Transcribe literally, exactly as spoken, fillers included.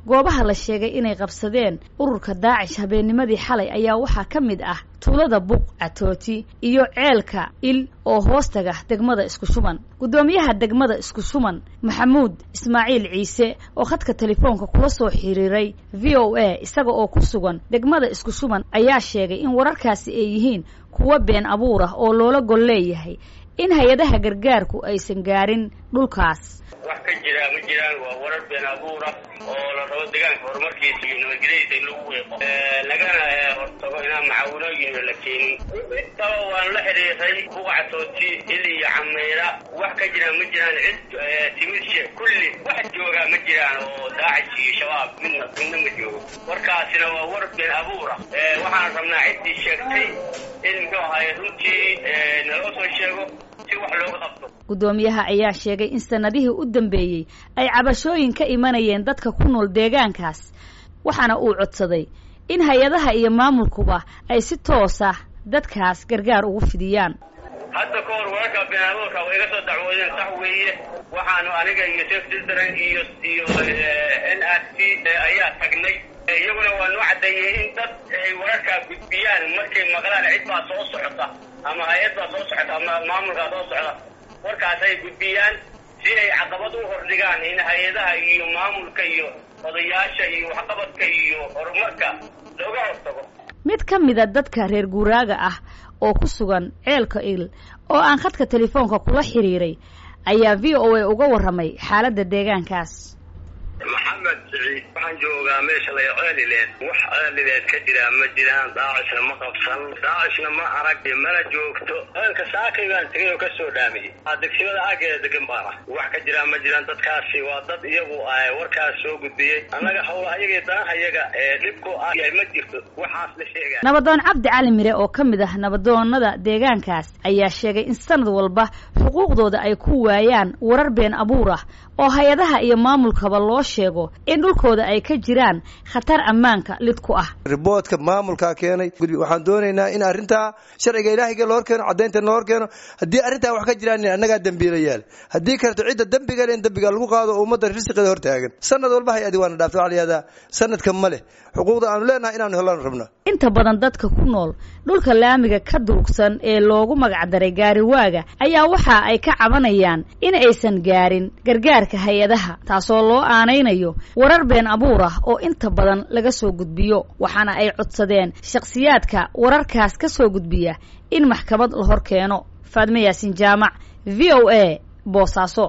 goobaha la sheegay inay qabsadeen ururka daacish habeennimadii xalay ayaa waxaa ka mid ah tuulada buq catooti iyo ceelka il oo hoostaga degmada isku shuban gudoomiyaha degmada isku shuban maxamuud ismaaciil ciise oo khadka telefoonka kula soo xiriiray v o a isaga oo ku sugan degmada isku shuban ayaa sheegay in wararkaasi ay yihiin kuwa been abuur ah oo loola gol leeyahay in hay-adaha gargaarku aysan gaarin dhulkaas wax ka jira ma jiraan waa warar been abuur ah oo la rabo deegaanka horumarkiisa iyo nabadgelyadiisa in lagu weeqo lagana hortago inaan macaawinooyin la keenin intaba waan la xiriiray buqcatooti il iyo cameera wax ka jira ma jiraan cid timirshe kulli wax jooga ma jiraan oo daacish iyo shabaab midna midna ma joogo warkaasina waa war been abuur ah waxaan rabnaa ciddii sheegtay in muxuu ahaay runtii naloo soo sheego si wax looga qabto gudoomiyaha ayaa sheegay in sanadihii u dambeeyey ay cabashooyin ka imanayeen dadka ku nool deegaankaas waxaana uu codsaday in hay-adaha iyo maamulkuba ay si toos ah dadkaas gargaar ugu fidiyaan hadda ka hor wararka been abuurka way iga soo dacwoodeen sax weeye waxaanu aniga iyo Safe Children iyo iyo N R C ayaa tagnay iyaguna waa noo cadeeyay in dad ay wararka gudbiyaan markay maqlaan cid baa soo socota ama hay'ad baa soo socota ama maamulka soo socda warkaas ay gudbiyaan si ay caqabad u hordhigaan in hay'adaha iyo maamulka iyo odayaasha iyo waxqabadka iyo horumarka looga hortago mid ka mid ah dadka reer guuraaga ah oo ku sugan ceelka il oo aan khadka telefoonka kula xiriiray ayaa v o a uga warramay xaaladda deegaankaas محمد سعيد waxaan joogaa meesha la ceelileed wax ceelileed ka jira ma jiraan daacishna ma qabsan daacishna ma arag mana joogto halka saakaygan tagay ka soo dhaamiyay adeegsiga aageeda degan baana wax ka jira ma jiraan dadkaasi waa dad iyagu ay warkaas soo gudbiyay anaga hawlaha iyaga danaha iyaga ee dhibku ay ma jirto waxaas la sheegay nabadoon cabdi cali mire oo ka mid ah nabadoonada deegaankaas ayaa sheegay in sanad walba xuquuqdooda ay ku waayaan warar been abuur ah oo hay'adaha iyo maamulkaba loo sheego in dhulkooda ay ka jiraan khatar ammaanka lid ku ah riboodka maamulka keenay waxaan doonaynaa in arinta sharciga ilaahiga loo keeno cadeynta loo keeno hadii arinta wax ka jiraan anaga dambiilayaal hadii karto cid dambiga leen dambiga lagu qaado ummadda risqiga hortaagan sanad walba hay'adi waan dhaafay caliyada sanadka male xuquuqda aan leenahay inaan helaan rabno inta badan dadka ku nool dhulka laamiga ka durugsan ee loogu magac daray gaariwaaga ayaa waxa ay ka cabanayaan in aysan gaarin gargaarka hay'adaha taasoo loo aanaynayo warar been abuur ah oo inta badan laga soo gudbiyo waxaana ay codsadeen shakhsiyaadka wararkaas ka soo gudbiya in maxkamad la hor keeno Faadme Yaasin Jaamac V O A Boosaaso.